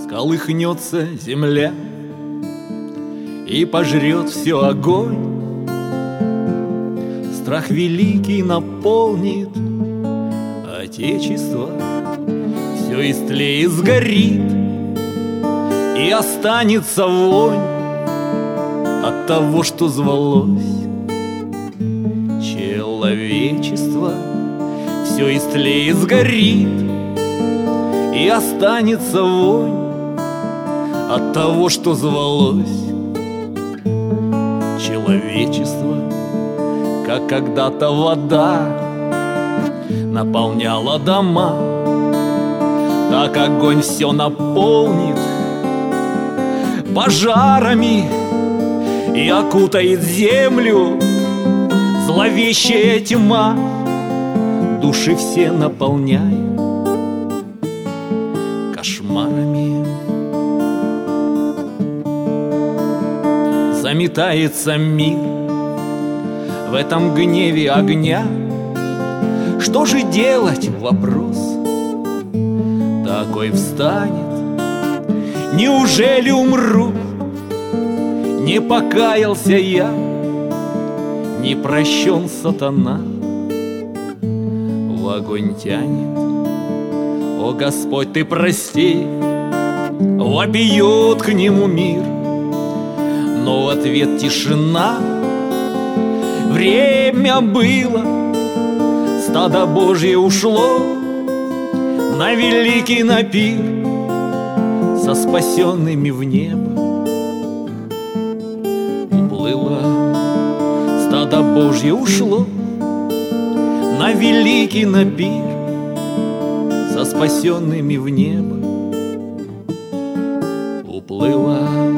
Всколыхнется земля и пожрет все огонь. Страх великий наполнит Отечество, все истлеет, сгорит, и останется вонь от того, что звалось человечество. Все истлеет, сгорит, и останется вонь от того, что звалось человечество. Как когда-то вода наполняла дома, так огонь все наполнит пожарами и окутает землю зловещая тьма, души все наполняет кошмарами. Заметается мир в этом гневе огня. Что же делать? Вопрос такой встанет. Неужели умру? Не покаялся я, не прощен сатана, в огонь тянет. О Господь, Ты прости, вопиет к нему мир, но в ответ тишина. Время было, стадо Божье ушло на великий напир со спасенными в небо. Уплыло, стадо Божье ушло на великий напир со спасенными в небо. Уплыло.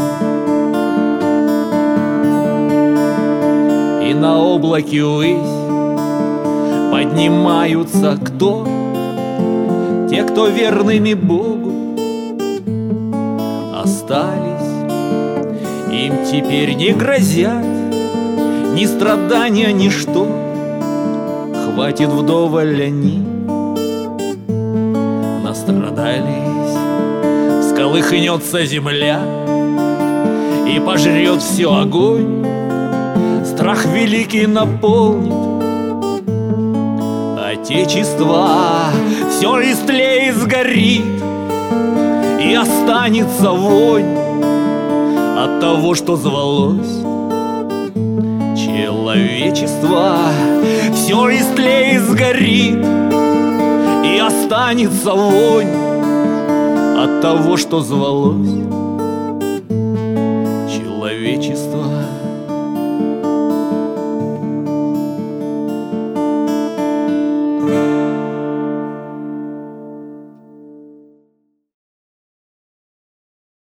И на облаке ввысь поднимаются кто? Те, кто верными Богу остались. Им теперь не грозят ни страдания, ничто. Хватит вдоволь они настрадались. Всколыхнется земля и пожрет все огонь. Страх великий наполнит Отечество, все истлеет, сгорит, и останется вонь от того, что звалось человечество. Все истлеет, сгорит, и останется вонь от того, что звалось человечество.